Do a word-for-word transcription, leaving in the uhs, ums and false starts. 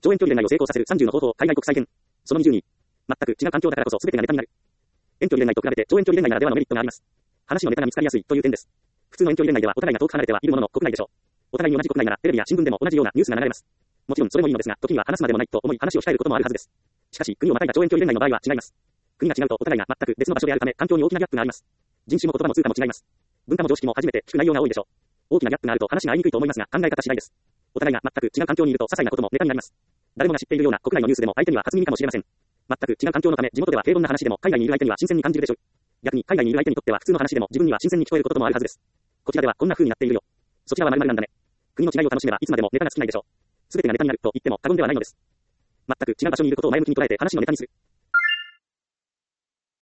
超遠距離恋愛を成功させるさんじゅうの方法、海外国際編。そのにじゅうに。全く違う環境だからこそ全てがネタになる。遠距離恋愛と比べて超遠距離恋愛ならではのメリットがあります。話のネタが見つかりやすいという点です。普通の遠距離恋愛ではお互いが遠く離れてはいるものの国内でしょう。お互いに同じ国内ならテレビや新聞でも同じようなニュースが流れます。もちろんそれもいいのですが、時には話すまでもないと思い話を控えることもあるはずです。しかし、国をまたいだ超遠距離恋愛の場合は違います。国が違うとお互いが全く別の場所であるため環境に大きなギャップがあります。人種も言葉も通貨も違います。文化も常識も初めて聞く内容が多いでしょう。大きなギャップがあると話が合いにくいと思いますが、考え方次第です。お互いが全く違う環境にいると些細なこともネタになります。誰もが知っているような国内のニュースでも相手には初耳かもしれません。全く違う環境のため地元では平凡な話でも海外にいる相手には新鮮に感じるでしょう。逆に海外にいる相手にとっては普通の話でも自分には新鮮に聞こえることもあるはずです。こちらではこんな風になっているよ。そちらは〇〇なんだね。国の違いを楽しめばいつまでもネタが尽きないでしょう。すべてがネタになると言っても過言ではないのです。全く違う場所にいることを前向きに捉えて話のネタにする。